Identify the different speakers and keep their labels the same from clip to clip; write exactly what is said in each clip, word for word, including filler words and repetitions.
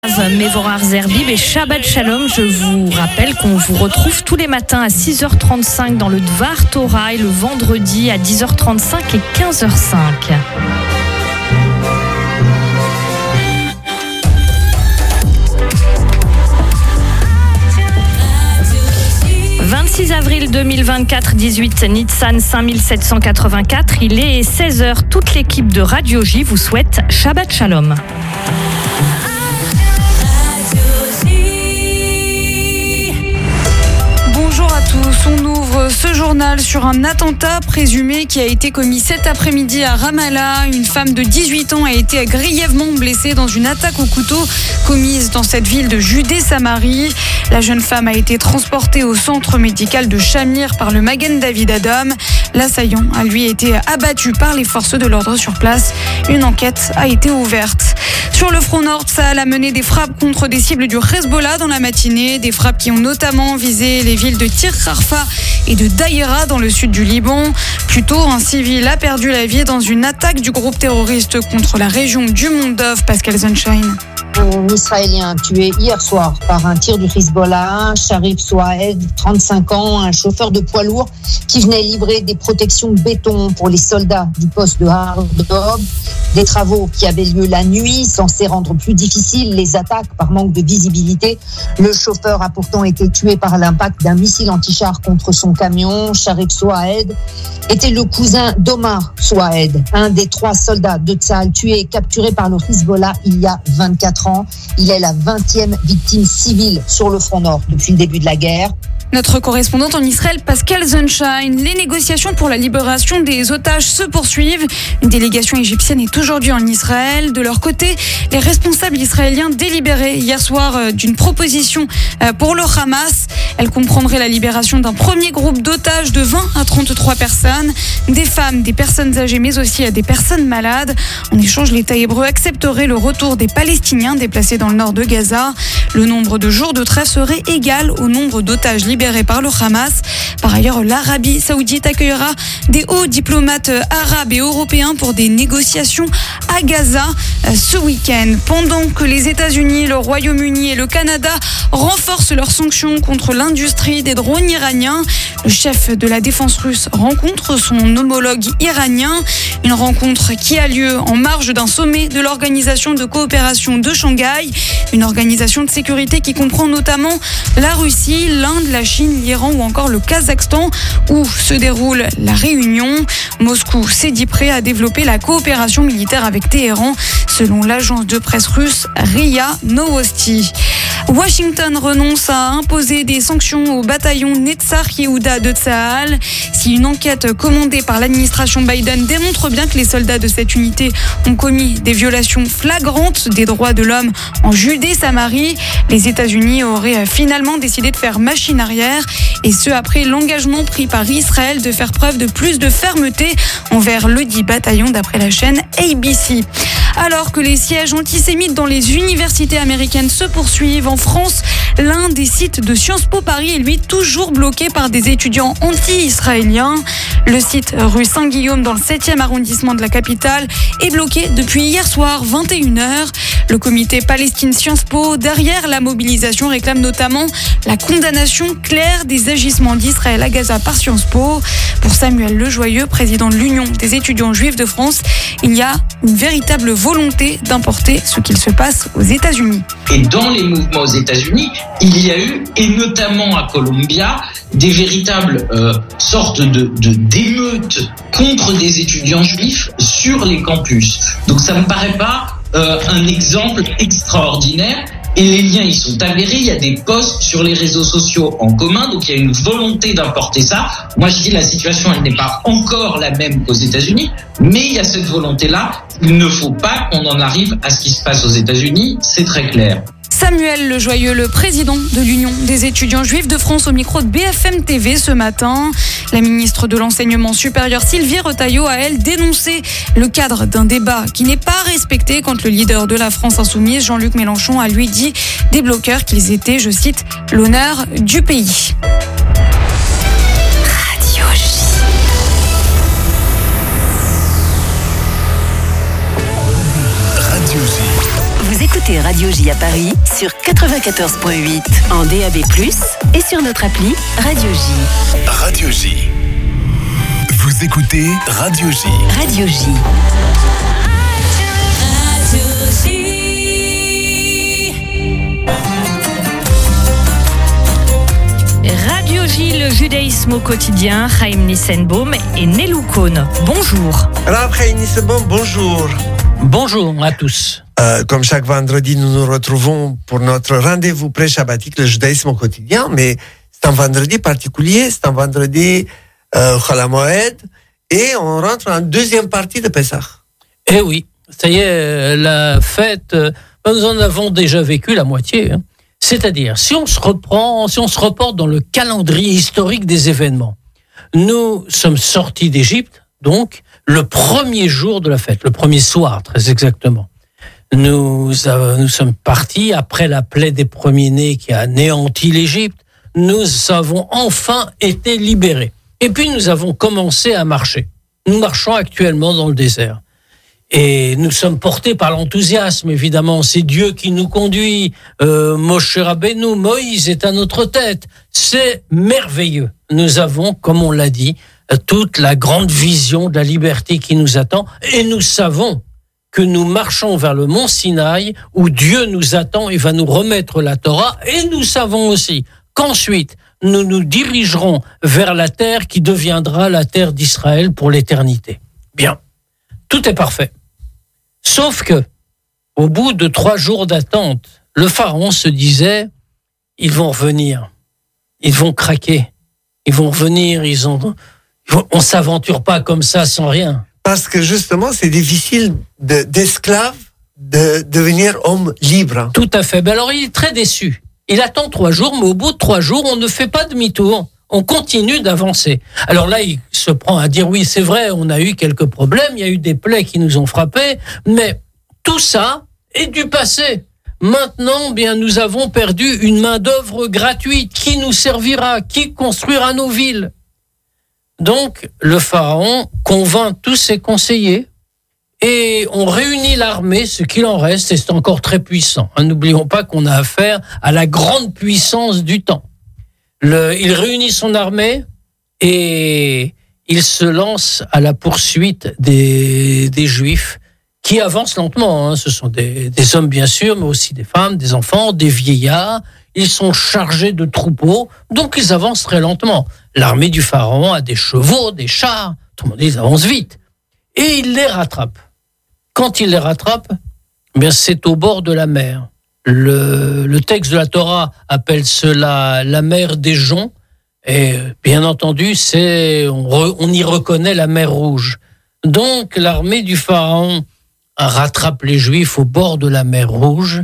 Speaker 1: Mevorah Zerbib et Shabbat Shalom. Je vous rappelle qu'on vous retrouve tous les matins à six heures trente-cinq dans le Dvar Torah et le vendredi à dix heures trente-cinq et quinze heures cinq. vingt-six avril deux mille vingt-quatre, dix-huit Nissan cinq mille sept cent quatre-vingt-quatre. Il est seize heures. Toute l'équipe de Radio J vous souhaite Shabbat Shalom.
Speaker 2: Bonjour à tous, on ouvre ce journal sur un attentat présumé qui a été commis cet après-midi à Ramallah. Une femme de dix-huit ans a été grièvement blessée dans une attaque au couteau commise dans cette ville de Judée-Samarie. La jeune femme a été transportée au centre médical de Shamir par le Magen David Adom. L'assaillant a lui été abattu par les forces de l'ordre sur place. Une enquête a été ouverte. Sur le front nord, Tsahal a mené des frappes contre des cibles du Hezbollah dans la matinée. Des frappes qui ont notamment visé les villes de Tir Harfa et de Daïra dans le sud du Liban. Plus tôt, un civil a perdu la vie dans une attaque du groupe terroriste contre la région du Mont Dov. Pascal Sunshine.
Speaker 3: Un Israélien tué hier soir par un tir du Hezbollah, Sharif Souaed, trente-cinq ans, un chauffeur de poids lourd qui venait livrer des protections béton pour les soldats du poste de Har Dov. Des travaux qui avaient lieu la nuit, censés rendre plus difficiles les attaques par manque de visibilité. Le chauffeur a pourtant été tué par l'impact d'un missile anti-char contre son camion. Sharif Souaed était le cousin d'Omar Souaed, un des trois soldats de Tsahal tués et capturés par le Hezbollah il y a vingt-quatre ans. Il est la vingtième victime civile sur le front nord depuis le début de la guerre.
Speaker 2: Notre correspondante en Israël, Pascal Sunshine. Les négociations pour la libération des otages se poursuivent. Une délégation égyptienne est aujourd'hui en Israël. De leur côté, les responsables israéliens délibéraient hier soir d'une proposition pour le Hamas. Elle comprendrait la libération d'un premier groupe d'otages de vingt à trente-trois personnes, des femmes, des personnes âgées, mais aussi des personnes malades. En échange, l'État hébreu accepterait le retour des Palestiniens déplacés dans le nord de Gaza. Le nombre de jours de trêve serait égal au nombre d'otages libérés par le Hamas. Par ailleurs, l'Arabie saoudite accueillera des hauts diplomates arabes et européens pour des négociations à Gaza ce week-end. Pendant que les États-Unis, le Royaume-Uni et le Canada renforcent leurs sanctions contre l'industrie des drones iraniens, le chef de la défense russe rencontre son homologue iranien. Une rencontre qui a lieu en marge d'un sommet de l'Organisation de coopération de Shanghai, une organisation de sécurité qui comprend notamment la Russie, l'Inde, la Chine, l'Iran ou encore le Kazakhstan, où se déroule la réunion. Moscou s'est dit prêt à développer la coopération militaire avec Téhéran, selon l'agence de presse russe R I A Novosti. Washington renonce à imposer des sanctions au bataillon Netzach Yehuda de Tsahal. Si une enquête commandée par l'administration Biden démontre bien que les soldats de cette unité ont commis des violations flagrantes des droits de l'homme en Judée-Samarie, les États-Unis auraient finalement décidé de faire machine arrière, et ce après l'engagement pris par Israël de faire preuve de plus de fermeté envers le dit bataillon, d'après la chaîne A B C. Alors que les sièges antisémites dans les universités américaines se poursuivent, en France, l'un des sites de Sciences Po Paris est lui toujours bloqué par des étudiants anti-israéliens. Le site rue Saint-Guillaume dans le septième arrondissement de la capitale est bloqué depuis hier soir vingt et une heures. Le comité Palestine Sciences Po, derrière la mobilisation, réclame notamment la condamnation claire des agissements d'Israël à Gaza par Sciences Po. Pour Samuel Lejoyeux, président de l'Union des étudiants juifs de France, il y a une véritable volonté d'importer ce qu'il se passe aux États-Unis.
Speaker 4: Et dans les mouvements aux États-Unis, il y a eu, et notamment à Columbia, des véritables euh, sortes de, de d'émeutes contre des étudiants juifs sur les campus. Donc ça me paraît pas euh, un exemple extraordinaire. Et les liens, ils sont avérés. Il y a des posts sur les réseaux sociaux en commun. Donc, il y a une volonté d'importer ça. Moi, je dis la situation, elle n'est pas encore la même qu'aux États-Unis. Mais il y a cette volonté-là. Il ne faut pas qu'on en arrive à ce qui se passe aux États-Unis. C'est très clair.
Speaker 2: Samuel Lejoyeux, le président de l'Union des étudiants juifs de France, au micro de B F M T V ce matin. La ministre de l'Enseignement supérieur, Sylvie Retailleau, a, elle, dénoncé le cadre d'un débat qui n'est pas respecté quand le leader de la France insoumise, Jean-Luc Mélenchon, a lui dit des bloqueurs qu'ils étaient, je cite, l'honneur du pays. Radio J.
Speaker 5: Radio J. Vous écoutez Radio J à Paris sur quatre-vingt-quatorze virgule huit en D A B plus, et sur notre appli Radio J.
Speaker 6: Radio J. Vous écoutez Radio J.
Speaker 5: Radio J.
Speaker 1: Radio J, le judaïsme au quotidien, Chaim Nissenbaum et Nelou Cohn. Bonjour.
Speaker 7: Rav Chaim Nissenbaum, bonjour.
Speaker 8: Bonjour à tous.
Speaker 7: Euh, comme chaque vendredi, nous nous retrouvons pour notre rendez-vous pré-shabbatique, le judaïsme au quotidien, mais c'est un vendredi particulier, c'est un vendredi euh, Chol HaMoed, et on rentre en deuxième partie de Pessah.
Speaker 8: Eh oui, ça y est, la fête, nous en avons déjà vécu la moitié. Hein. C'est-à-dire, si on se reprend, si on se reporte dans le calendrier historique des événements, nous sommes sortis d'Égypte, donc, le premier jour de la fête, le premier soir, très exactement. Nous, euh, nous sommes partis après la plaie des premiers-nés qui a anéanti l'Égypte. Nous avons enfin été libérés. Et puis, nous avons commencé à marcher. Nous marchons actuellement dans le désert. Et nous sommes portés par l'enthousiasme, évidemment. C'est Dieu qui nous conduit. Euh, Moshe Rabbeinu, Moïse est à notre tête. C'est merveilleux. Nous avons, comme on l'a dit, toute la grande vision de la liberté qui nous attend. Et nous savons que nous marchons vers le mont Sinaï, où Dieu nous attend et va nous remettre la Torah. Et nous savons aussi qu'ensuite, nous nous dirigerons vers la terre qui deviendra la terre d'Israël pour l'éternité. Bien, tout est parfait. Sauf que, au bout de trois jours d'attente, le pharaon se disait, ils vont revenir, ils vont craquer, ils vont revenir, ils ont, on ne s'aventure pas comme ça sans rien.
Speaker 7: Parce que justement, c'est difficile de, d'esclave de devenir homme libre.
Speaker 8: Tout à fait. Ben alors, il est très déçu. Il attend trois jours, mais au bout de trois jours, on ne fait pas demi-tour. On continue d'avancer. Alors là, il se prend à dire, oui, c'est vrai, on a eu quelques problèmes, il y a eu des plaies qui nous ont frappés, mais tout ça est du passé. Maintenant, bien, nous avons perdu une main-d'œuvre gratuite. Qui nous servira? Qui construira nos villes? Donc, le pharaon convainc tous ses conseillers et on réunit l'armée, ce qu'il en reste, et c'est encore très puissant. Hein, n'oublions pas qu'on a affaire à la grande puissance du temps. Le, il réunit son armée et il se lance à la poursuite des, des Juifs qui avancent lentement. Hein. Ce sont des, des hommes, bien sûr, mais aussi des femmes, des enfants, des vieillards. Ils sont chargés de troupeaux, donc ils avancent très lentement. L'armée du pharaon a des chevaux, des chars, tout le monde dit, ils avancent vite. Et il les rattrape. Quand il les rattrape, bien c'est au bord de la mer. Le, le texte de la Torah appelle cela la mer des joncs. Et bien entendu, c'est, on, re, on y reconnaît la mer Rouge. Donc l'armée du pharaon rattrape les Juifs au bord de la mer Rouge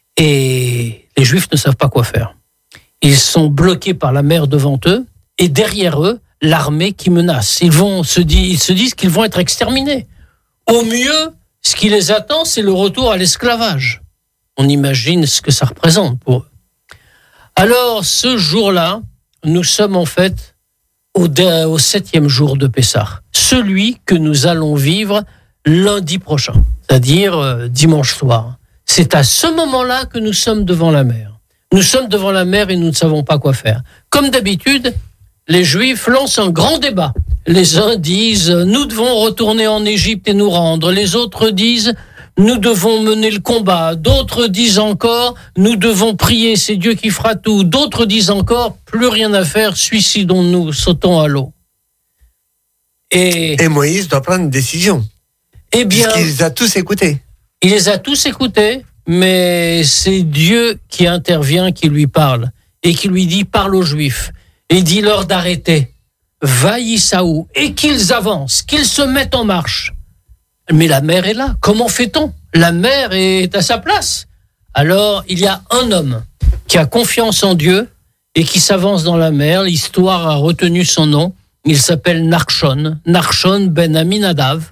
Speaker 8: et les Juifs ne savent pas quoi faire. Ils sont bloqués par la mer devant eux et derrière eux, l'armée qui menace. Ils, vont se dire, ils se disent qu'ils vont être exterminés. Au mieux, ce qui les attend, c'est le retour à l'esclavage. On imagine ce que ça représente pour eux. Alors, ce jour-là, nous sommes en fait au, au septième jour de Pessah, celui que nous allons vivre lundi prochain, c'est-à-dire euh, dimanche soir. C'est à ce moment-là que nous sommes devant la mer. Nous sommes devant la mer et nous ne savons pas quoi faire. Comme d'habitude, les Juifs lancent un grand débat. Les uns disent « Nous devons retourner en Égypte et nous rendre ». Les autres disent « Nous devons mener le combat ». D'autres disent encore « Nous devons prier, c'est Dieu qui fera tout ». D'autres disent encore « Plus rien à faire, suicidons-nous, sautons à l'eau ». Et,
Speaker 7: et Moïse doit prendre une décision.
Speaker 8: Eh bien,
Speaker 7: il les a tous écoutés.
Speaker 8: Il les a tous écoutés, mais c'est Dieu qui intervient, qui lui parle, et qui lui dit « Parle aux Juifs ». Et dis-leur d'arrêter. Vaïsaou. Et qu'ils avancent, qu'ils se mettent en marche. Mais la mer est là. Comment fait-on? La mer est à sa place. Alors, il y a un homme qui a confiance en Dieu et qui s'avance dans la mer. L'histoire a retenu son nom. Il s'appelle Narshon. Narshon ben Aminadav.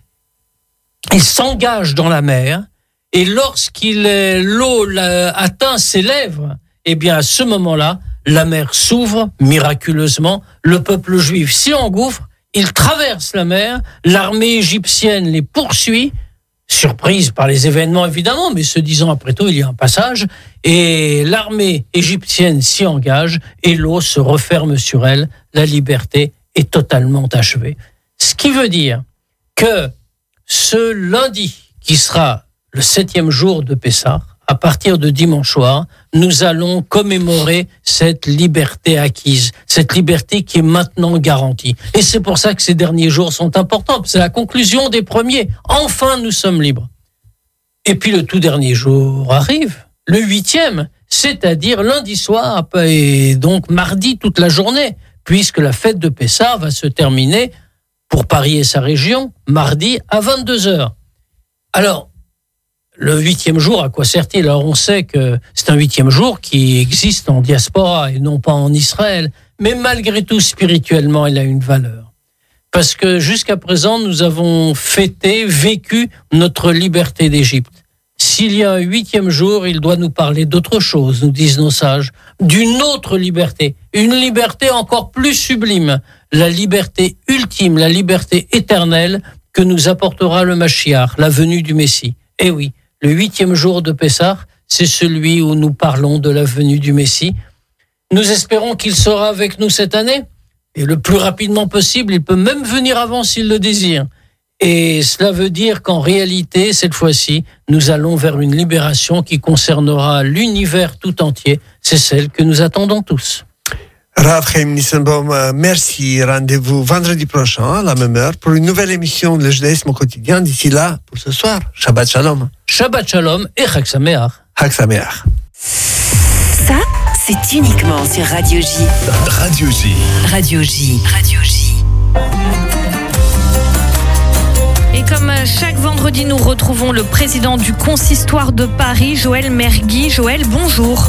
Speaker 8: Il s'engage dans la mer. Et lorsqu'il l'eau atteint ses lèvres, eh bien, à ce moment-là, la mer s'ouvre miraculeusement, le peuple juif s'y engouffre, il traverse la mer, l'armée égyptienne les poursuit, surprise par les événements évidemment, mais se disant après tout, il y a un passage, et l'armée égyptienne s'y engage, et l'eau se referme sur elle, la liberté est totalement achevée. Ce qui veut dire que ce lundi, qui sera le septième jour de Pessah, à partir de dimanche soir, nous allons commémorer cette liberté acquise, cette liberté qui est maintenant garantie. Et c'est pour ça que ces derniers jours sont importants. C'est la conclusion des premiers. Enfin, nous sommes libres. Et puis le tout dernier jour arrive, le huitième, c'est-à-dire lundi soir et donc mardi toute la journée, puisque la fête de Pessah va se terminer, pour Paris et sa région, mardi à vingt-deux heures. Alors, le huitième jour, à quoi sert-il ? Alors, on sait que c'est un huitième jour qui existe en diaspora et non pas en Israël. Mais malgré tout, spirituellement, il a une valeur. Parce que jusqu'à présent, nous avons fêté, vécu notre liberté d'Égypte. S'il y a un huitième jour, il doit nous parler d'autre chose, nous disent nos sages, d'une autre liberté, une liberté encore plus sublime, la liberté ultime, la liberté éternelle que nous apportera le Mashiach, la venue du Messie. Eh oui, le huitième jour de Pessah, c'est celui où nous parlons de la venue du Messie. Nous espérons qu'il sera avec nous cette année, et le plus rapidement possible. Il peut même venir avant s'il le désire. Et cela veut dire qu'en réalité, cette fois-ci, nous allons vers une libération qui concernera l'univers tout entier. C'est celle que nous attendons tous.
Speaker 7: Rav Chaim Nissenbaum, merci. Rendez-vous vendredi prochain, à la même heure, pour une nouvelle émission de Le Judaïsme au quotidien. D'ici là, pour ce soir, Shabbat Shalom.
Speaker 8: Shabbat Shalom et Chag Sameach.
Speaker 7: Chag Sameach.
Speaker 5: Ça, c'est uniquement sur Radio J.
Speaker 6: Radio J.
Speaker 5: Radio J. Radio J.
Speaker 1: Et comme chaque vendredi, nous retrouvons le président du consistoire de Paris, Joël Mergui. Joël, bonjour.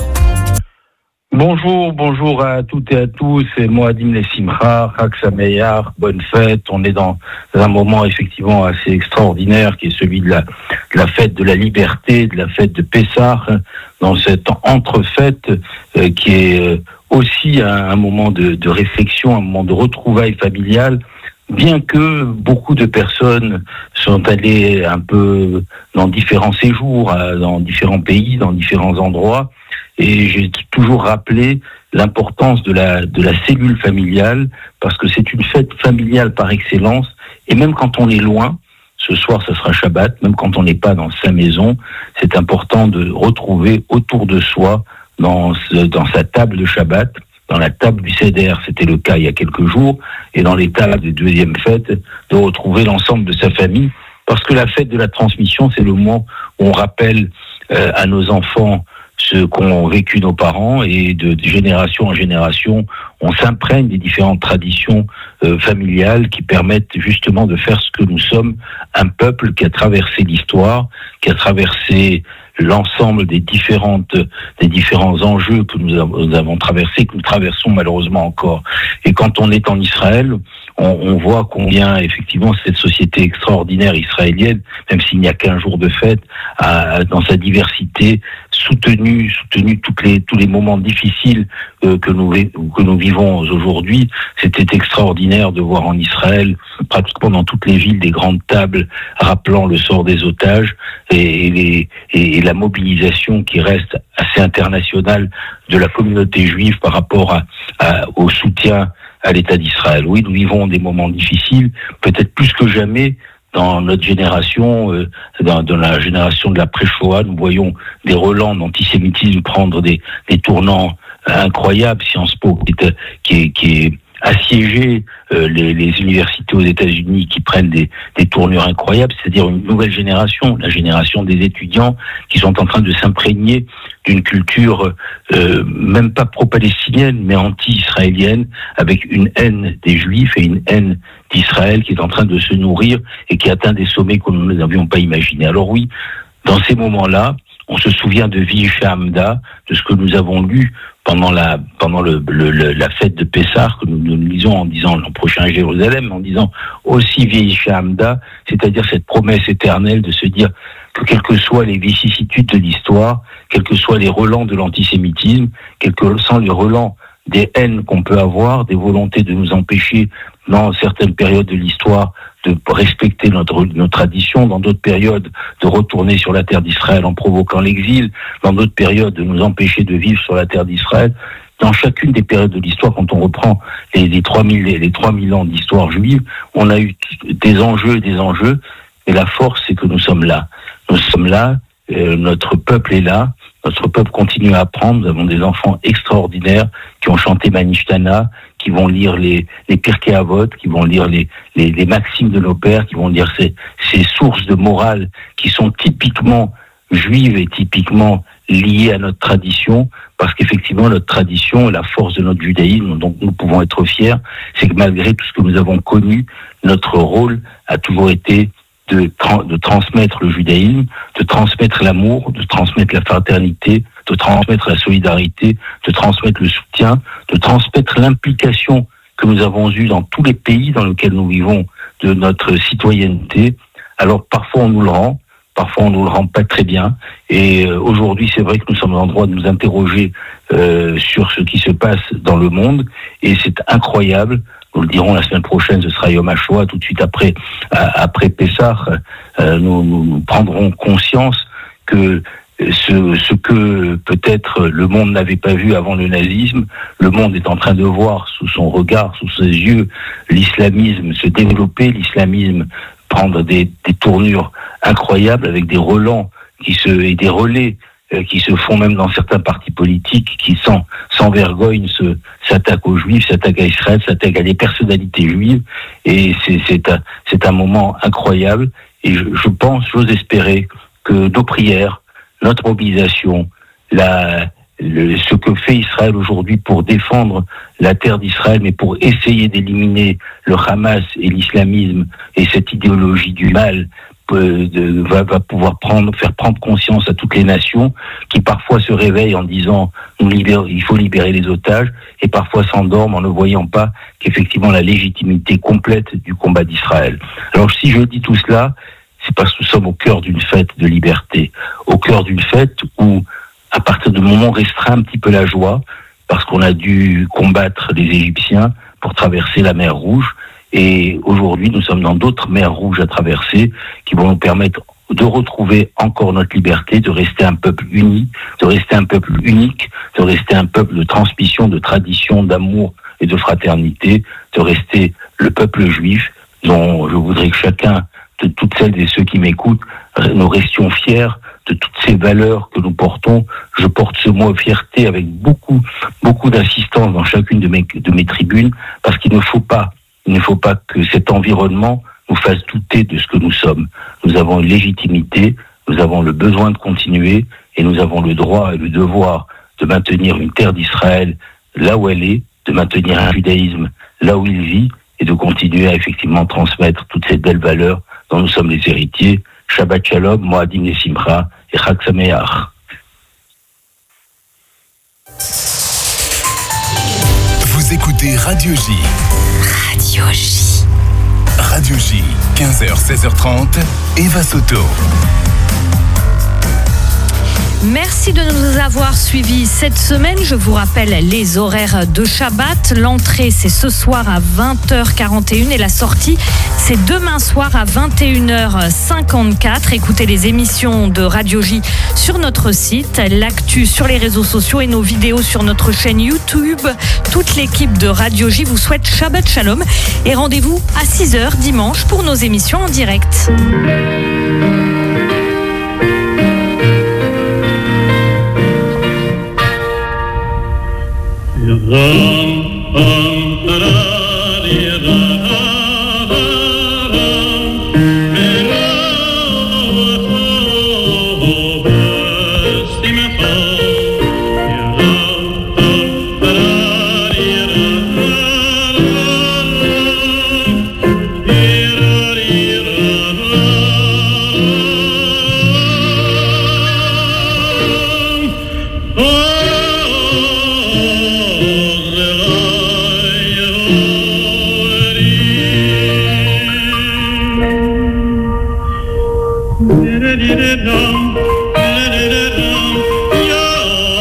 Speaker 9: Bonjour, bonjour à toutes et à tous, c'est Moadim Lesimcha, Chag Sameach, bonne fête. On est dans un moment effectivement assez extraordinaire qui est celui de la, de la fête de la liberté, de la fête de Pessah, dans cette entrefête euh, qui est aussi un, un moment de, de réflexion, un moment de retrouvailles familiales. Bien que beaucoup de personnes sont allées un peu dans différents séjours, dans différents pays, dans différents endroits, et j'ai toujours rappelé l'importance de la de la cellule familiale, parce que c'est une fête familiale par excellence, et même quand on est loin, ce soir ça sera Shabbat, même quand on n'est pas dans sa maison, c'est important de retrouver autour de soi, dans ce, dans sa table de Shabbat, dans la table du Seder, c'était le cas il y a quelques jours, et dans les tables des deuxièmes fêtes, de retrouver l'ensemble de sa famille, parce que la fête de la transmission, c'est le moment où on rappelle euh, à nos enfants ce qu'ont vécu nos parents, et de, de génération en génération, on s'imprègne des différentes traditions euh, familiales qui permettent justement de faire ce que nous sommes, un peuple qui a traversé l'histoire, qui a traversé l'ensemble des différentes, des différents enjeux que nous avons, nous avons traversés, que nous traversons malheureusement encore. Et quand on est en Israël, on, on voit combien effectivement cette société extraordinaire israélienne, même s'il n'y a qu'un jour de fête, a, dans sa diversité, soutenu, soutenu toutes les, tous les moments difficiles euh, que nous, que nous vivons aujourd'hui. C'était extraordinaire de voir en Israël, pratiquement dans toutes les villes, des grandes tables rappelant le sort des otages, et, et, les, et, et la mobilisation qui reste assez internationale de la communauté juive par rapport à, à, au soutien à l'État d'Israël. Oui, nous vivons des moments difficiles, peut-être plus que jamais. Dans notre génération, euh, dans, dans la génération de la pré-Shoah, nous voyons des relents d'antisémitisme prendre des, des tournants incroyables. Sciences Po qui est, qui est, qui est assiégé, euh, les, les universités aux États-Unis qui prennent des, des tournures incroyables, c'est-à-dire une nouvelle génération, la génération des étudiants qui sont en train de s'imprégner d'une culture euh, même pas pro-palestinienne, mais anti-israélienne, avec une haine des Juifs et une haine d'Israël qui est en train de se nourrir et qui atteint des sommets que nous n'avions pas imaginés. Alors oui, dans ces moments-là, on se souvient de Vieisha Hamda, de ce que nous avons lu pendant la pendant le, le, le la fête de Pessah, que nous, nous lisons en disant l'an prochain à Jérusalem, en disant aussi Vieisha Hamda, c'est-à-dire cette promesse éternelle de se dire que quelles que soient les vicissitudes de l'histoire, quels que soient les relents de l'antisémitisme, quels que soient les relents des haines qu'on peut avoir, des volontés de nous empêcher dans certaines périodes de l'histoire de respecter notre, nos traditions, dans d'autres périodes de retourner sur la terre d'Israël en provoquant l'exil, dans d'autres périodes de nous empêcher de vivre sur la terre d'Israël. Dans chacune des périodes de l'histoire, quand on reprend les, les trois mille les, les trois mille ans d'histoire juive, on a eu des enjeux et des enjeux, et la force, c'est que nous sommes là. Nous sommes là, euh, notre peuple est là, notre peuple continue à apprendre, nous avons des enfants extraordinaires qui ont chanté Manishtana, qui vont lire les, les Pirkei Avot, qui vont lire les, les, les maximes de nos pères, qui vont lire ces, ces sources de morale qui sont typiquement juives et typiquement liées à notre tradition, parce qu'effectivement notre tradition, la force de notre judaïsme, dont nous pouvons être fiers, c'est que malgré tout ce que nous avons connu, notre rôle a toujours été de, tra- de transmettre le judaïsme, de transmettre l'amour, de transmettre la fraternité, de transmettre la solidarité, de transmettre le soutien, de transmettre l'implication que nous avons eue dans tous les pays dans lesquels nous vivons de notre citoyenneté. Alors parfois on nous le rend, parfois on nous le rend pas très bien, et euh, aujourd'hui c'est vrai que nous sommes en droit de nous interroger euh, sur ce qui se passe dans le monde, et c'est incroyable. Nous le dirons la semaine prochaine, ce sera Yom HaShoah, tout de suite après, après Pessah, euh, nous, nous prendrons conscience que ce, ce que peut-être le monde n'avait pas vu avant le nazisme, le monde est en train de voir sous son regard, sous ses yeux, l'islamisme se développer, l'islamisme prendre des, des tournures incroyables avec des relents qui se, et des relais euh, qui se font même dans certains partis politiques qui sans, sans vergogne se, s'attaquent aux Juifs, s'attaquent à Israël, s'attaquent à des personnalités juives, et c'est, c'est, un, c'est un moment incroyable, et je, je pense, j'ose espérer que nos prières, notre mobilisation, la, le, ce que fait Israël aujourd'hui pour défendre la terre d'Israël, mais pour essayer d'éliminer le Hamas et l'islamisme et cette idéologie du mal, peut, de, va, va pouvoir prendre, faire prendre conscience à toutes les nations qui parfois se réveillent en disant nous libère, il faut libérer les otages, et parfois s'endorment en ne voyant pas qu'effectivement la légitimité complète du combat d'Israël. Alors si je dis tout cela, c'est parce que nous sommes au cœur d'une fête de liberté, au cœur d'une fête où, à partir du moment où on restreint un petit peu la joie, parce qu'on a dû combattre les Égyptiens pour traverser la mer Rouge, et aujourd'hui nous sommes dans d'autres mers rouges à traverser qui vont nous permettre de retrouver encore notre liberté, de rester un peuple uni, de rester un peuple unique, de rester un peuple de transmission, de tradition, d'amour et de fraternité, de rester le peuple juif dont je voudrais que chacun, de toutes celles et ceux qui m'écoutent, nous restions fiers de toutes ces valeurs que nous portons. Je porte ce mot fierté avec beaucoup, beaucoup d'insistance dans chacune de mes, de mes tribunes, parce qu'il ne faut pas, il ne faut pas que cet environnement nous fasse douter de ce que nous sommes. Nous avons une légitimité, nous avons le besoin de continuer, et nous avons le droit et le devoir de maintenir une terre d'Israël là où elle est, de maintenir un judaïsme là où il vit, et de continuer à effectivement transmettre toutes ces belles valeurs dont nous sommes les héritiers. Shabbat Shalom, Moadim Nesimcha et Chag Sameach.
Speaker 6: Vous écoutez Radio J.
Speaker 5: Radio J.
Speaker 6: Radio J, quinze heures seize heures trente, Eva Soto.
Speaker 1: Merci de nous avoir suivis cette semaine. Je vous rappelle les horaires de Shabbat. L'entrée, c'est ce soir à vingt heures quarante et un et la sortie, c'est demain soir à vingt et une heures cinquante-quatre. Écoutez les émissions de Radio J sur notre site, l'actu sur les réseaux sociaux et nos vidéos sur notre chaîne YouTube. Toute l'équipe de Radio J vous souhaite Shabbat Shalom et rendez-vous à six heures dimanche pour nos émissions en direct.
Speaker 10: Ram, ram, tarari, ra,
Speaker 11: Let it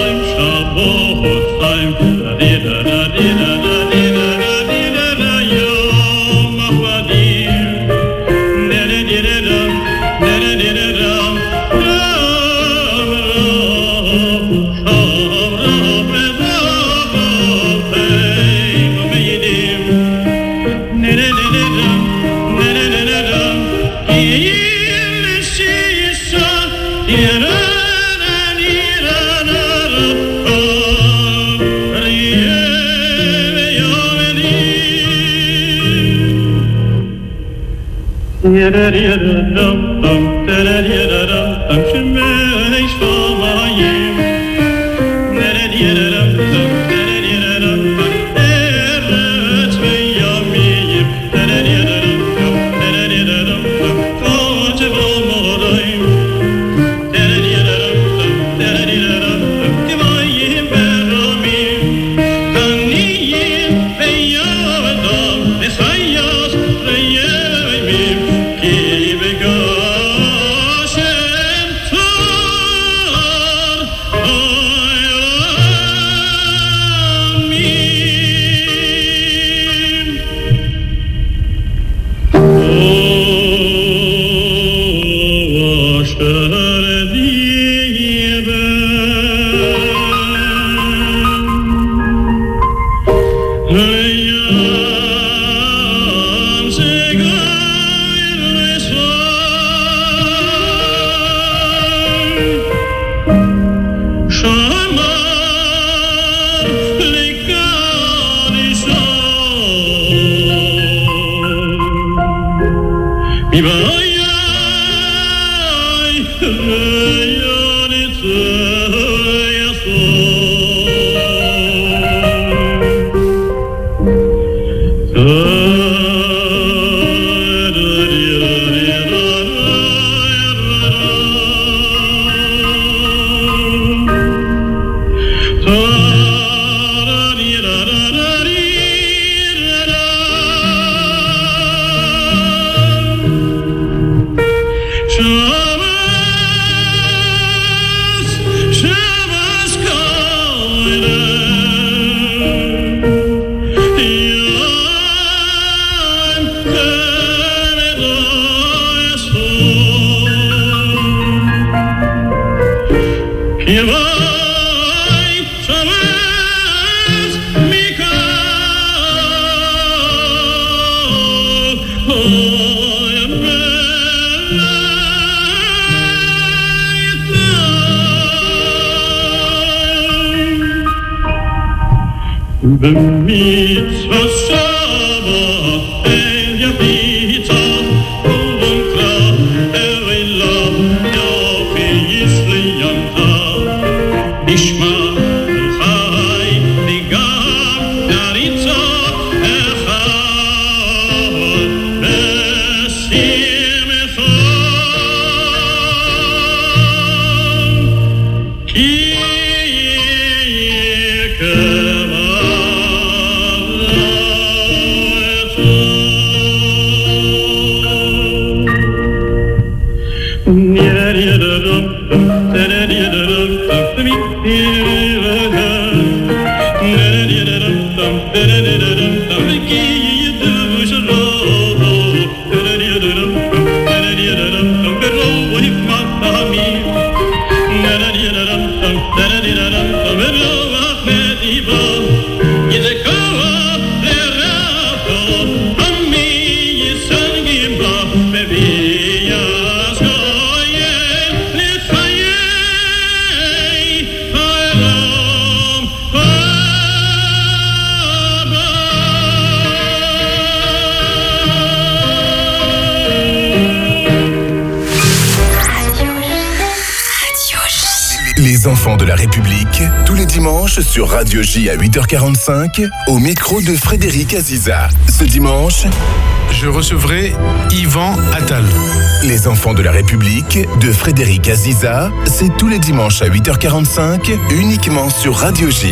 Speaker 6: Les enfants de la République, tous les dimanches sur Radio J à huit heures quarante-cinq, au micro de Frédéric Aziza. Ce dimanche,
Speaker 11: je recevrai Yvan Attal.
Speaker 6: Les enfants de la République de Frédéric Aziza, c'est tous les dimanches à huit heures quarante-cinq, uniquement sur Radio J.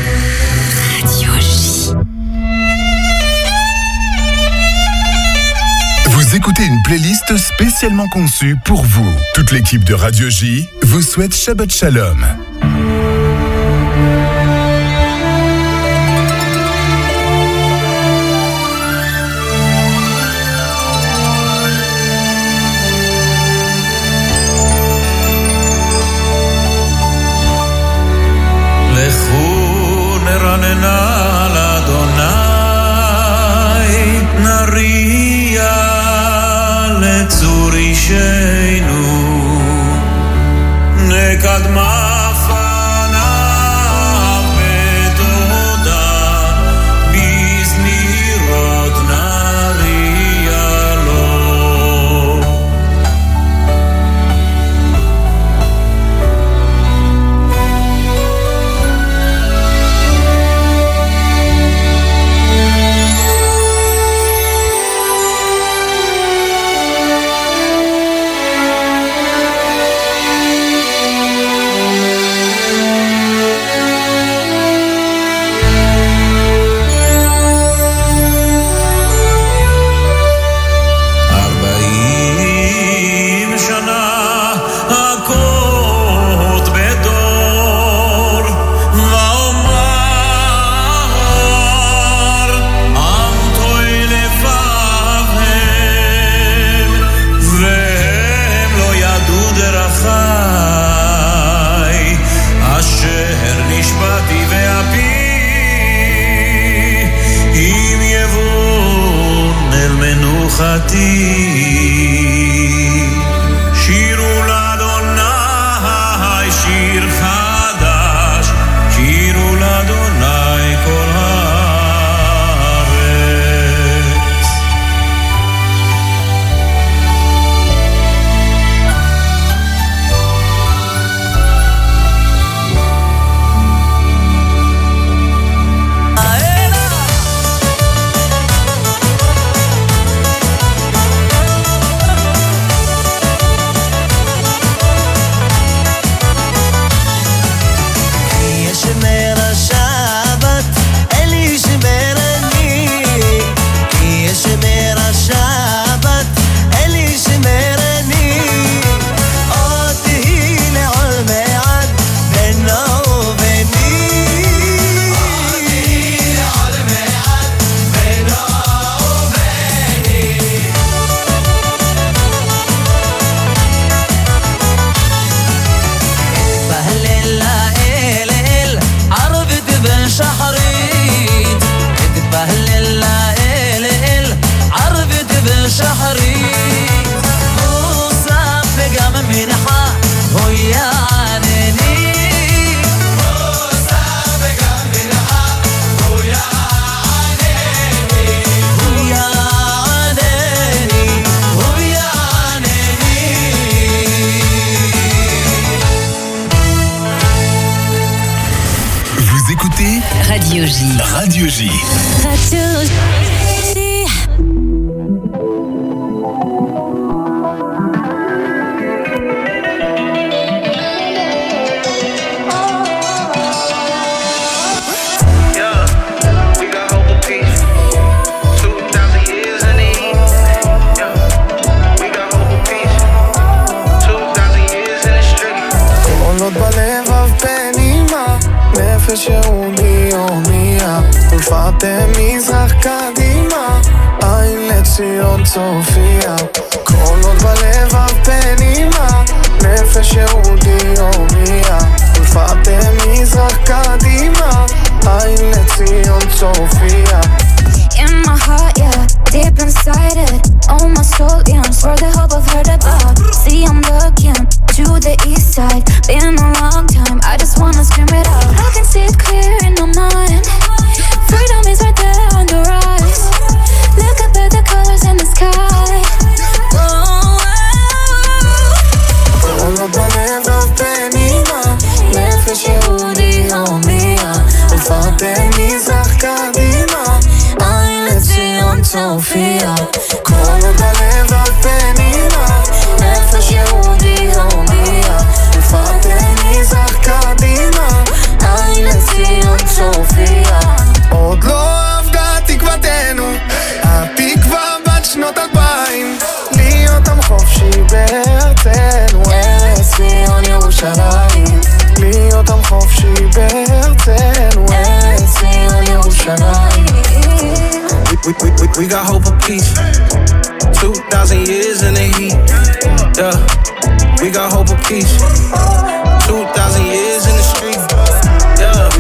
Speaker 6: Radio J. Vous écoutez une playlist spécialement conçue pour vous. Toute l'équipe de Radio J vous souhaite Shabbat Shalom.
Speaker 12: לכו נרננה לאדוני, נריע לצור אישנו, נקדמה שירו לאדוני שיר חדש, שירו לאדוני כל הארץ.
Speaker 5: Radio J.
Speaker 6: Radio J.
Speaker 5: Radio J.
Speaker 13: יהודי יומיה ולפאתם מזרח קדימה, עין לציון צופיה. כל עוד בלבב פנימה, נפש יהודי יומיה ולפאתם מזרח קדימה, עין לציון צופיה.
Speaker 14: In my heart, yeah, deep inside it, oh my soul yearns for the hope I've heard about. See, I'm looking to the east side, been a long time, I just wanna scream it out. I can see it clear in my mind, freedom is right there on the rise. Look up at the colors in the sky.
Speaker 13: כל עוד בלבב פנימה, נפש יהודי הומיה ולפאתם מזרח קדימה, עין לציון צופיה. כל עוד בלבב פנימה, נפש יהודי הומיה ולפאתם מזרח קדימה, עין לציון צופיה. עוד לא עבדה תקוותנו, התקווה בת שנות אלפיים, להיות עם חופשי בארצנו, ארץ ציון ירושלים. להיות עם חופשי בארצנו, ארץ ציון ירושלים.
Speaker 15: We, we, we, we got hope of peace. Two thousand years in the heat. Yeah, we got hope of peace. Two thousand years in the street. Yeah,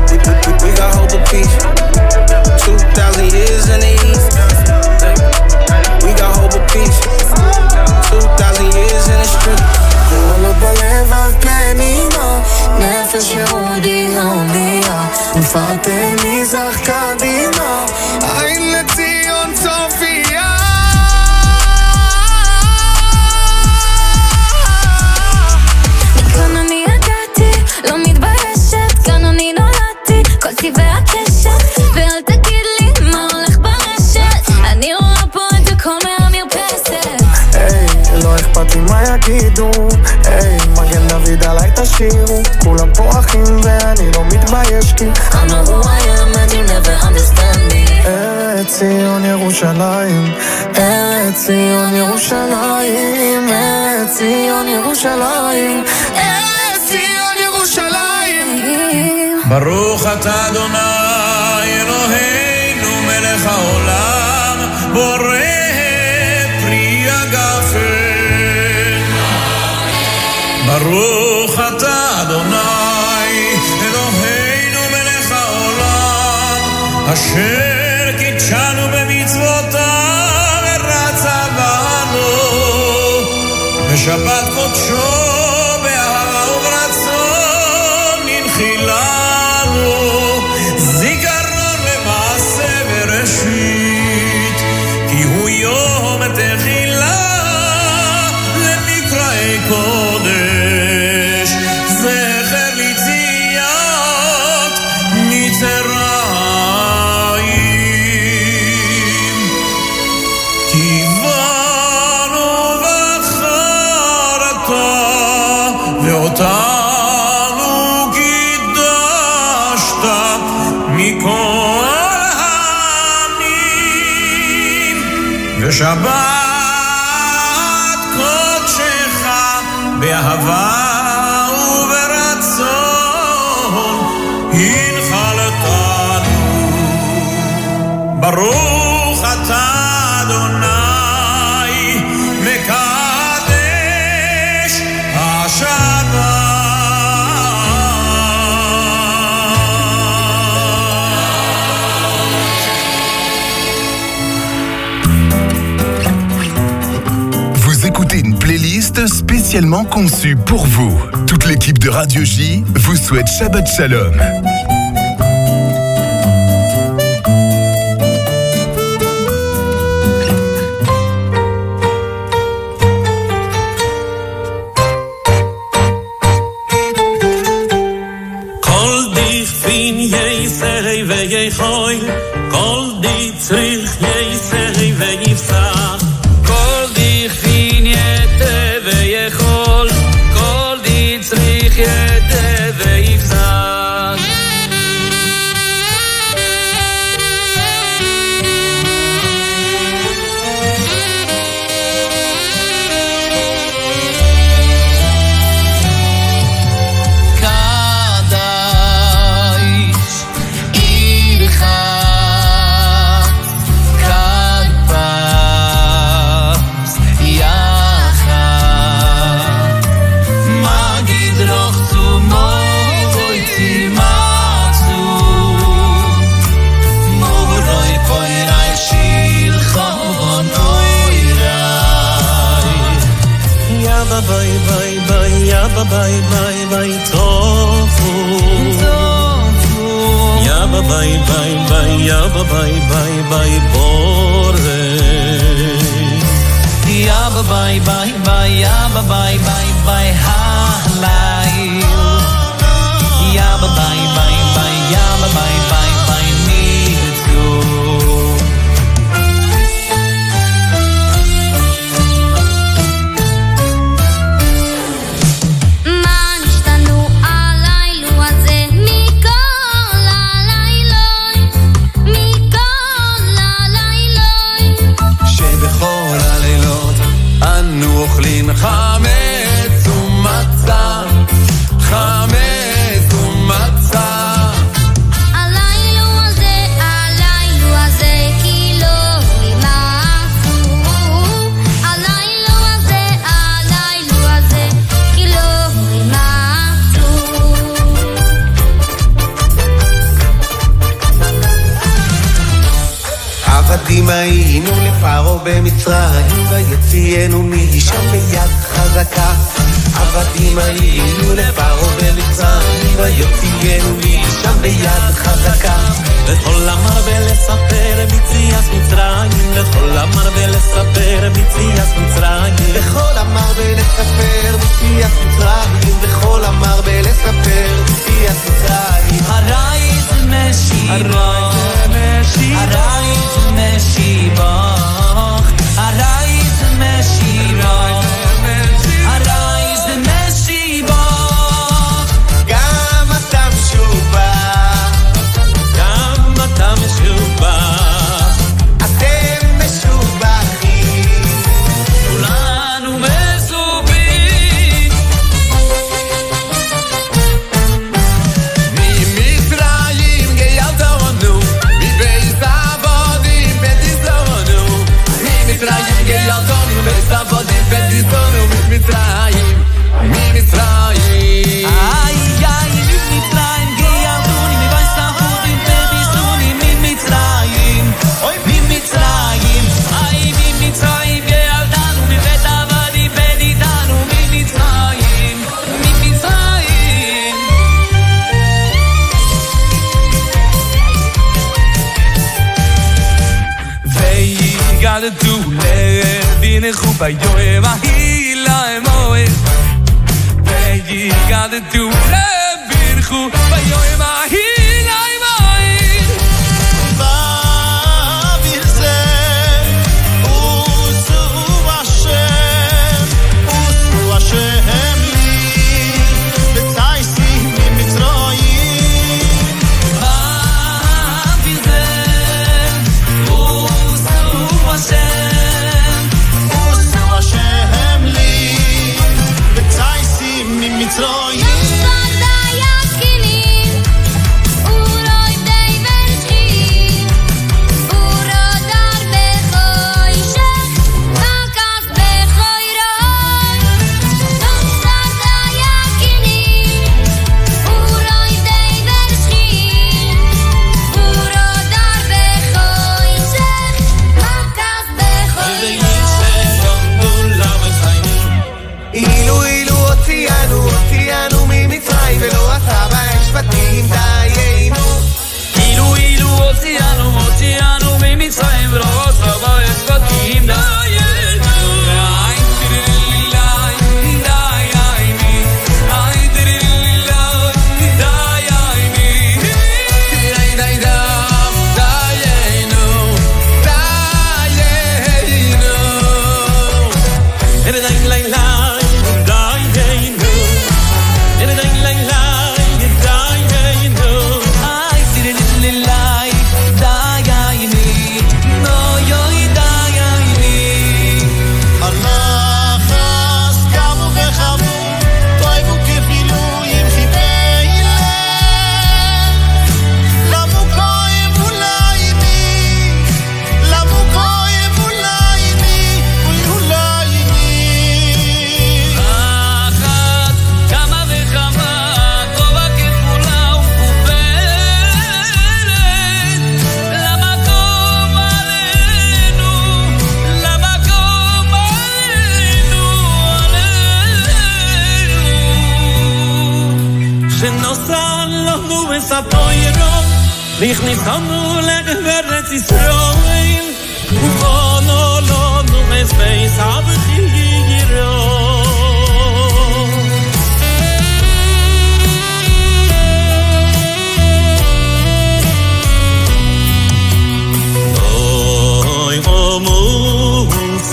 Speaker 13: ופאתם מזרח קדימה עין לציון צופיה
Speaker 14: מכאן אני הגעתי, לא מתביישת, כאן אני נולדתי, כל צבעי הקשת, ואל תגיד לי מה הולך ברשת, אני רואה פה את הכל מהמרפסת.
Speaker 13: היי, לא אכפת לי מה יגידו, היי, מגן דוד עליי תשירו, כולם פה אחים ואני לא מתבייש כי
Speaker 14: I know who I am and you never understand me.
Speaker 13: ארץ ציון ירושלים, ארץ ציון ירושלים, ארץ ציון ירושלים, ארץ ציון ירושלים.
Speaker 12: ברוך אתה אדוני אלוהינו מלך העולם בורא פרי הגפן. ברוך אתה אדוני אלוהינו מלך העולם אשר קידשנו במצוותיו ורצה בנו בשבת קודשו באהבה וברצון ננחילנו זיכרון למעשה בראשית כי הוא יום תחילה למקראי קודש זכר לציית מצרים כיוונו בחרת ואותנו קידשת מכל העמים ושבת קודשך באהבה וברצון הנחלתנו. ברוך אתה אדוני מקדש השבת.
Speaker 6: Vous écoutez une playlist spécialement conçue pour vous. Toute l'équipe de Radio J vous souhaite Shabbat Shalom.
Speaker 10: Kol di tzrich yeiseri veyifsach Kol di chin yete veyechol Kol di tzrich yete veyifsach
Speaker 12: bye bye bye ya bye bye bye bye tofu tofu ya bye bye bye bye ya bye bye bye bye bore
Speaker 10: ya bye bye bye ya bye bye bye bye halai ya bye bye bye bye ya bye bye bye bye need to
Speaker 12: אוכלים חמץ ומצה חמץ ומצה
Speaker 14: הלילה הזה הלילה הזה כי לא ימחו הלילה הזה הלילה הזה כי לא ימחו
Speaker 16: עבדים היינו לפרעה במצרים ויציאנו משם ביד חזקה עבדים היינו לפרעה ולמצרים ויוציאנו משם ביד חזקה.
Speaker 12: לכל אמר ולספר מציאת מצרים, לכל אמר ולספר מציאת מצרים,
Speaker 16: לכל אמר ולספר מציאת מצרים, לכל אמר ולספר מציאת מצרים.
Speaker 10: הרייז משיבך, הרייז משיבך, הרייז משיבך, הרייז משיבך.
Speaker 16: גם אתה משובח,
Speaker 12: גם אתה משובח,
Speaker 16: אתם משובחים,
Speaker 10: כולנו מסובים.
Speaker 16: ממצרים גיירת אותנו, מבית עבדים ותיזונו, ממצרים גיירת אותנו, מבית עבדים ותיזונו, ממצרים, ממצרים.
Speaker 10: איי איי ממצרים גיירתוני, מבית עבדים ותיזוני, ממצרים, ממצרים. איי ממצרים גיירתנו, מבית עבדים ותיזונו, ממצרים, ממצרים.
Speaker 12: ויגדו לבינכו ביום ההיא לאמורת, ויגדו לבינכו ביום ההיא לאמורת.
Speaker 16: באוויר זה עושו השם, עושו השם לי בצייסים ממצרים.
Speaker 10: באוויר זה עושו השם,
Speaker 16: עושו השם לי בצייסים ממצרים. אילו אילו הוציאנו, הוציאנו ממצרים ולא עשה בהם שבטים דיינו.
Speaker 10: אילו אילו הוציאנו, הוציאנו ממצרים ולא עשה בהם שבטים דיינו.
Speaker 12: נכנסנו לגברת ישראל ובנו לנו מספייס הבחירו. אוי עמוס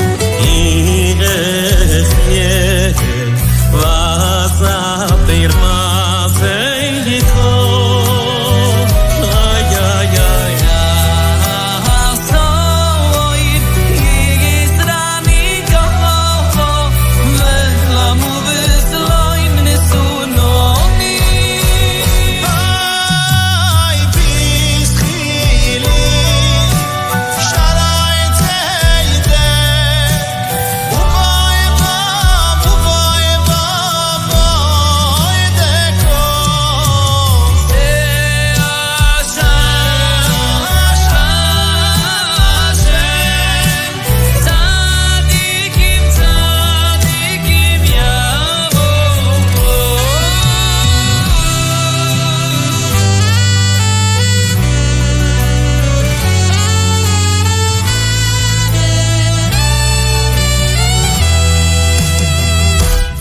Speaker 12: ירח יחד ועשפר מעשיכו.
Speaker 10: Soy Israel.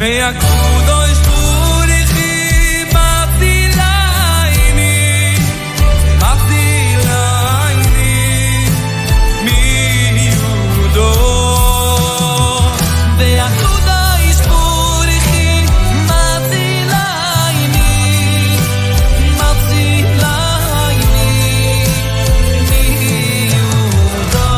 Speaker 17: והקודש בורכי מצילייני, מצילייני מיהודו. והקודש בורכי מצילייני, מצילייני מיהודו.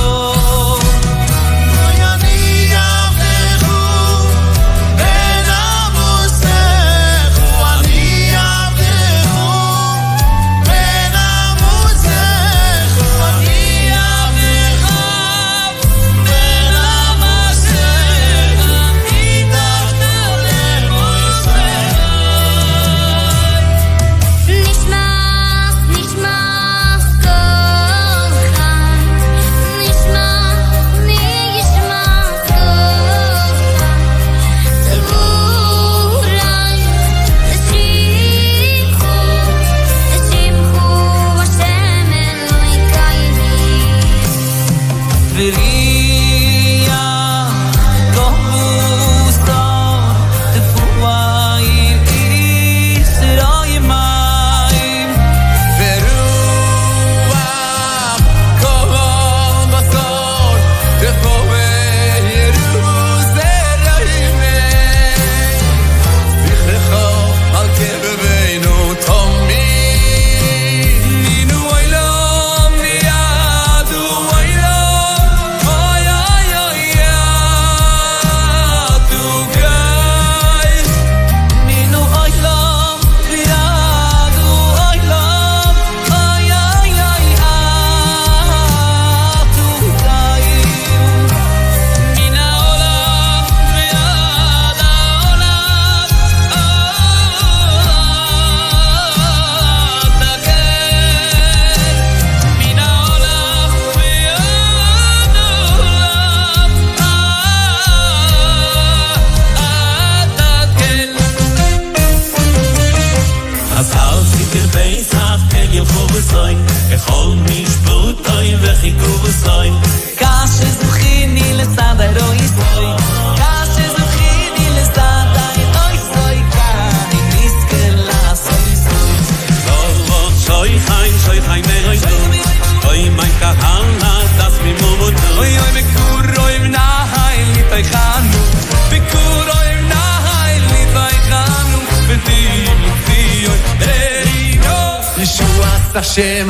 Speaker 18: השם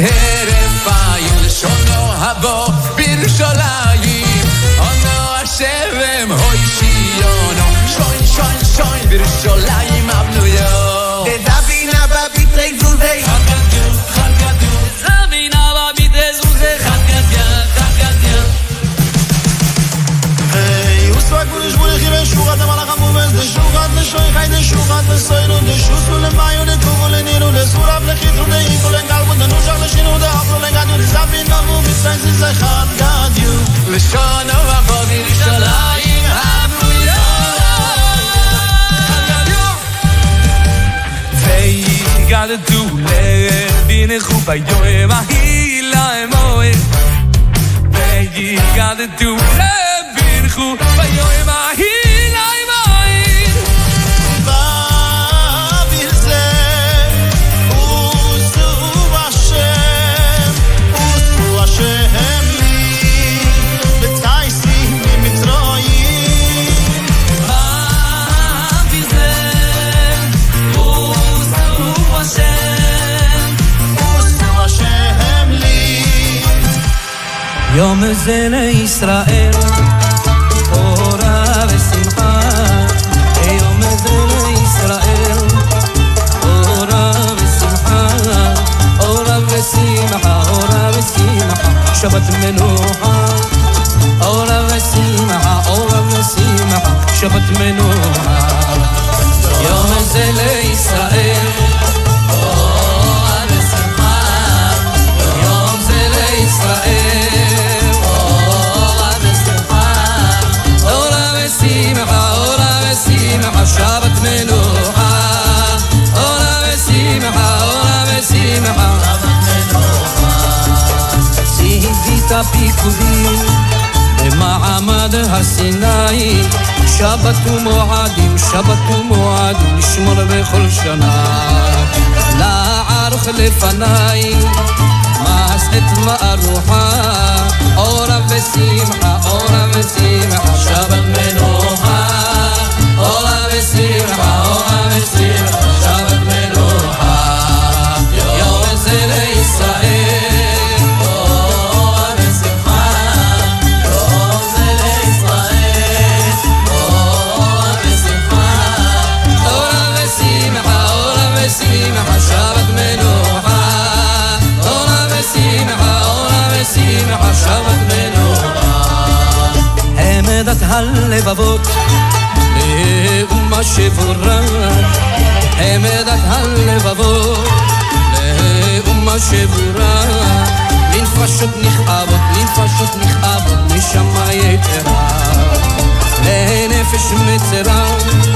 Speaker 18: כהרף עין לשונו הבא בירושלים אנו השם הוי שיונו שוין שוין שוין בירושלים הבנויה
Speaker 16: דבינה בביטרי זוזי
Speaker 17: חגדו חגדו דבינה בביטרי זוזי חגדיה חגדיה
Speaker 16: היי וסוואק בולש בשורת המלאך המובס דשורת לשוי חי דשורת לסוינו דשוסו למיו דקובו לנינו לסורב לחיתרו דהיקו לנגלבו דנושך לשינו דהפלו לנגדיו דזבין נלבו מצטרנס לזכת גדיו
Speaker 18: לשונו הבא בירושלים הבנויה
Speaker 17: והיא גדתו לבינכו ביום ההילה אמוהר והיא גדתו לבינכו ביום ההילה אמוהר
Speaker 16: באוויר זה עוזו השם עוזו השם לי בצייסים ממצרים
Speaker 17: באוויר זה עוזו השם
Speaker 16: עוזו השם לי
Speaker 10: יום זה לישראל אורה ושמחה יום זה לישראל אורה ושמחה אורה ושמחה אורה ושמחה שבת מנוחה אורה ושמחה אורה ושמחה שבת מנוחה יום זה לישראל אורה ושמחה יום זה לישראל שבת מנוחה אורה ושמחה אורה ושמחה שבת מנוחה זיהית הפיקודים במעמד הסיני, שבת ומועדים, שבת ומועדים, לשמור בכל שנה. לערוך לפניי, מעשת מארוחה, אורה ושמחה, אורה ושמחה, שבת מנוחה, אורה ושמחה, אורה ושמחה, שבת מנוחה, יום זה לישראל. שבת מנוחה, אורה ושמחה, אורה ושמחה, שבת מנוחה. עמדת הלבבות לאומה שבורה, עמדת הלבבות לאומה שבורה, לנפשות נכאבות, לנפשות נכאבות, נשמה יתרה, לנפש מצרה,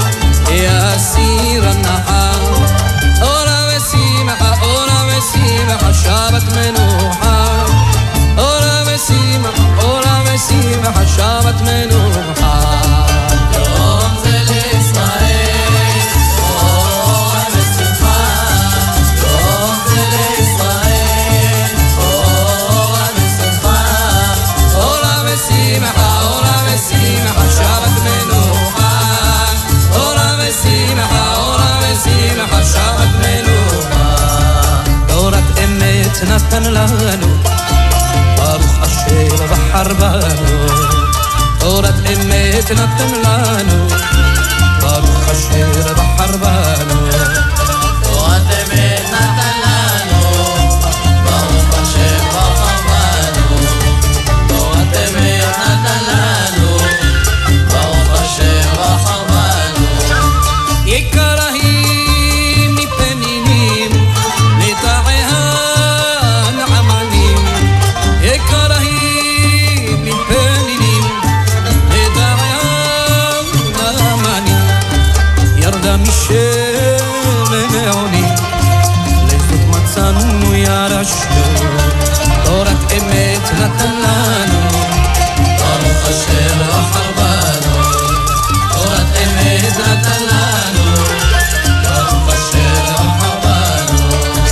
Speaker 10: יסיר הנהר. אורה ושמחה, אורה ושמחה, שבת מנוחה, אורה ושמחה, אורה ושמחה, שבת מנוחה. יום זה לישראל, אורה ושמחה, יום זה לישראל, אורה ושמחה, אורה ושמחה, אורה ושמחה, שבת מנוחה, אורה ושמחה, אורה ושמחה, שבת מנוחה. תורת אמת נתן לנו, ברוך אשר בחר בנו. תורת אמת נתן לנו, ברוך אשר בחר בנו. תורת אמת נתן לנו, ברוך אשר בחר בנו. תורת אמת נתן לנו, ברוך אשר בחר בנו. יקרה היא מפנינים, נטעיה נעמנים. יקרה היא מפנינים, נטעיה נעמנים. ירדה משמן עוני, לזאת מצאנו ירשנו. תורת אמת נתן לנו, ברוך אשר בחר בנו. תורת אמת נתן לנו, ברוך אשר בחר בנו.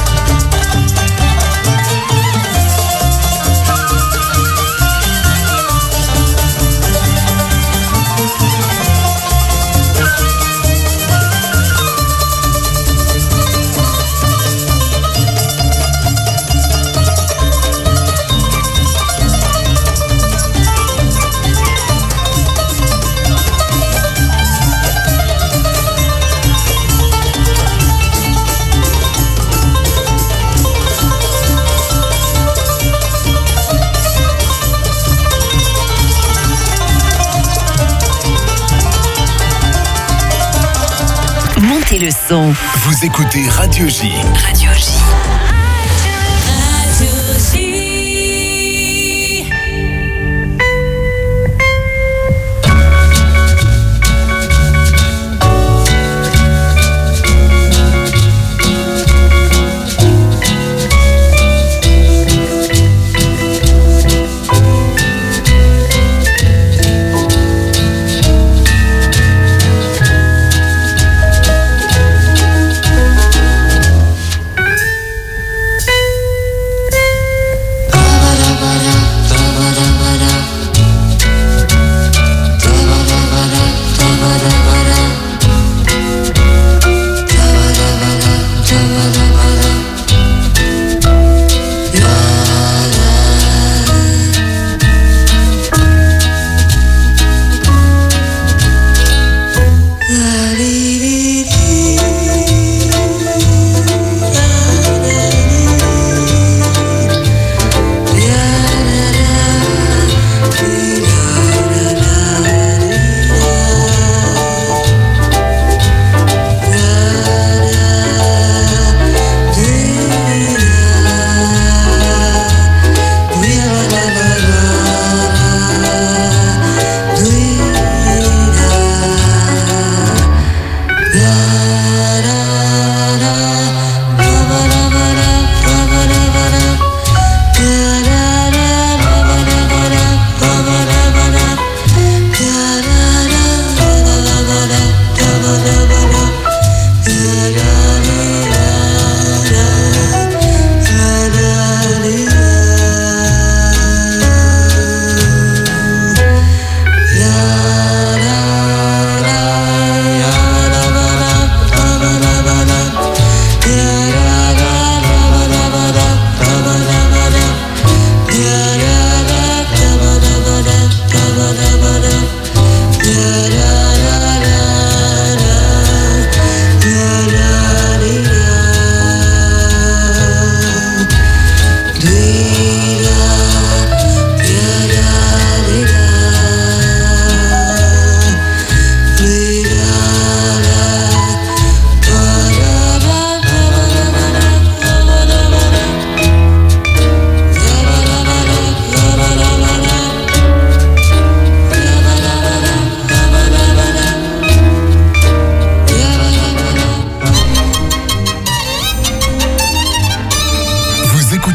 Speaker 5: Montez le son.
Speaker 6: Vous écoutez Radio J.
Speaker 5: Radio J.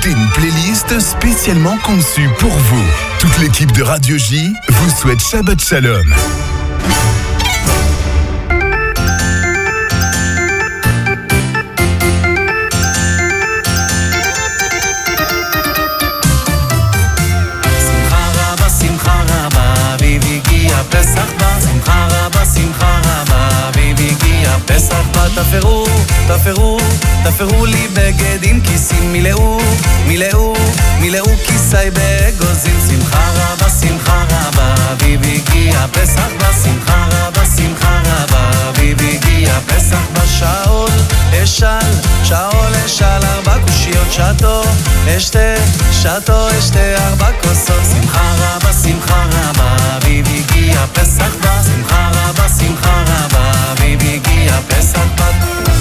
Speaker 6: écoutez une playlist spécialement conçue pour vous. Toute l'équipe de Radio J vous souhaite Shabbat Shalom.
Speaker 10: תפרו, תפרו, תפרו לי בגד עם כיסים מילאו, מילאו, מילאו כיסי באגוזים שמחה רבה, שמחה רבה, אביב הגיע פסח בשמחה רבה, שמחה רבה, אביב הגיע פסח בשאול אשל, שאול אשל ארבע קושיות שתו, אשתה, שתו, אשתה ארבע כוסות שמחה רבה, שמחה רבה, אביב הגיע פסח בשמחה רבה, שמחה רבה, אביב הגיע פסח בת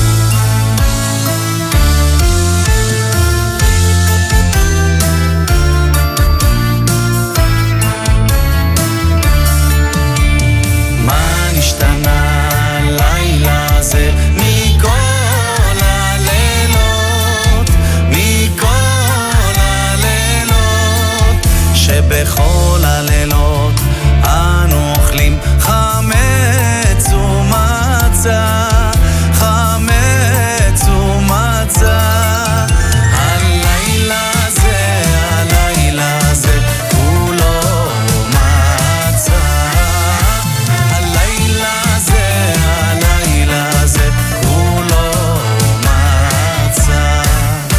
Speaker 10: בכל הלילות אנו אוכלים חמץ ומצה, חמץ ומצה. הלילה זה, הלילה זה כולו מצה. הלילה זה, הלילה זה כולו מצה.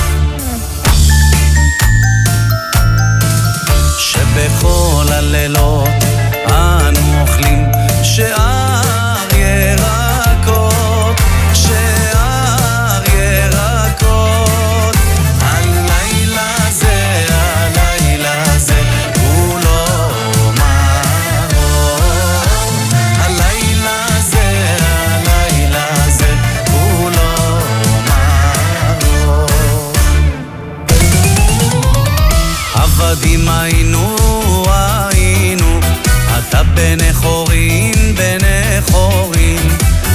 Speaker 10: בכל הלילות אנו אוכלים שאר ירקות, שאר ירקות. הלילה זה, הלילה זה כולו מרור. הלילה זה, הלילה זה כולו מרור. עבדים היינו היינו, אתה בני חורין, בני חורין.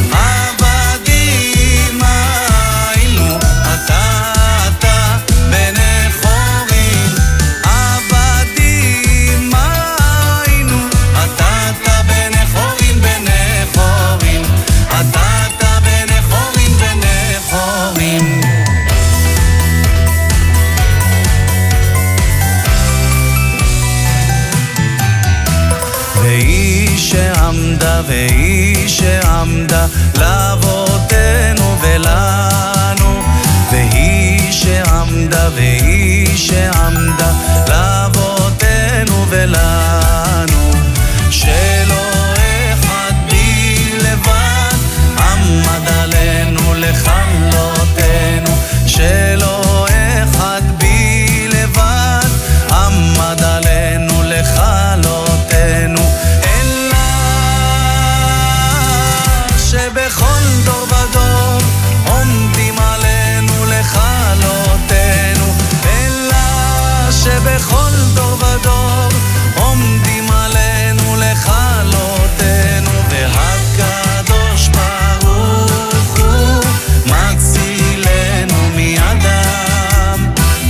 Speaker 10: עבדים היינו, אתה, אתה בני חורין. עבדים היינו, אתה, אתה בני חורין, בני חורין. אתה, אתה בני חורין, בני חורין. והיא שעמדה, והיא שעמדה לאבותינו ולנו. והיא שעמדה, והיא שעמדה לאבותינו ולנו. שלא אחד בלבד עמד עלינו לכלותנו. שלא אחד בלבד עמד עלינו לכלותנו. שבכל דור ודור עומדים עלינו לכלותנו. אלא שבכל דור ודור עומדים עלינו לכלותנו. והקדוש ברוך הוא מצילנו מידם.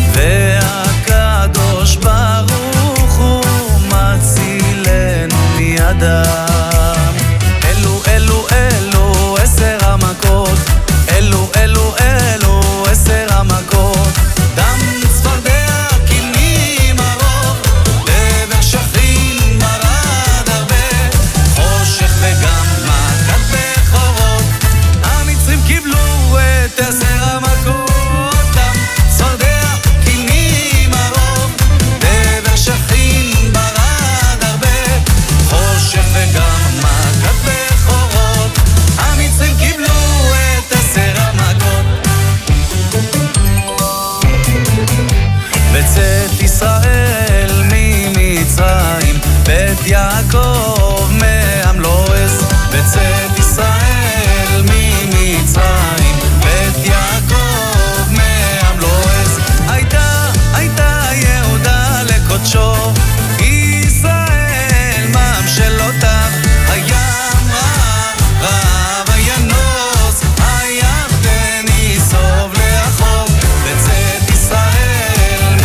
Speaker 10: והקדוש ברוך הוא מצילנו מידם. אלו אלו אלו עשר המכות, אלו אלו אלו עשר המכות. דם צפרדע קינים ארוך, דבר שכין ברד הרבה. חושך וגם מכת בכורות, המצרים קיבלו את עשר המכות. דם צפרדע קינים ארוך, דבר שכין ברד הרבה. חושך וגם מכת בכורות, המצרים קיבלו את עשר המכות. בצאת ישראל ממצרים, בית יעקב מעם לועז. בצאת ישראל ממצרים, בית יעקב מעם לועז. הייתה, הייתה יהודה לקודשו, ישראל מעם שלותם. הים רעב, רעב הינוס, הירדן יסוב לאחור. בצאת ישראל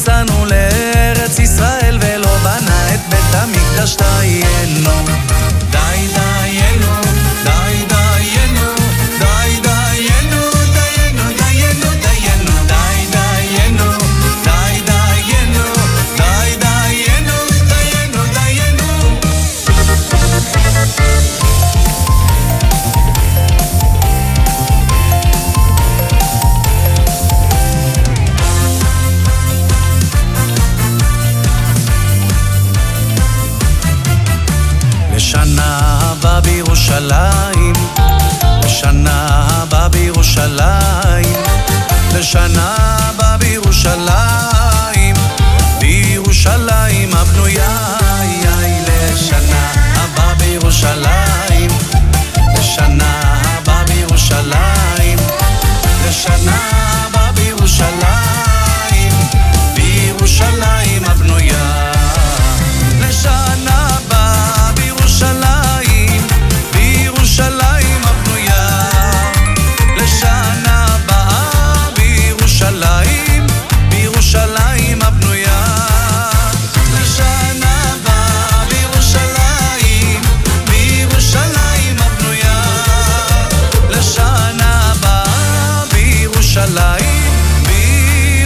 Speaker 10: נסענו לארץ ישראל ולא בנה את בית המקדש. דיינו, די דיינו, די דיינו, די דיינו, דיינו, דיינו, דיינו, די דיינו, די דיינו, די דיינו, דיינו, דיינו. לשנה הבאה בירושלים, לשנה הבאה בירושלים, לשנה הבאה בירושלים, בירושלים הבנויה. לשנה הבאה בירושלים, לשנה הבאה בירושלים, לשנה הבאה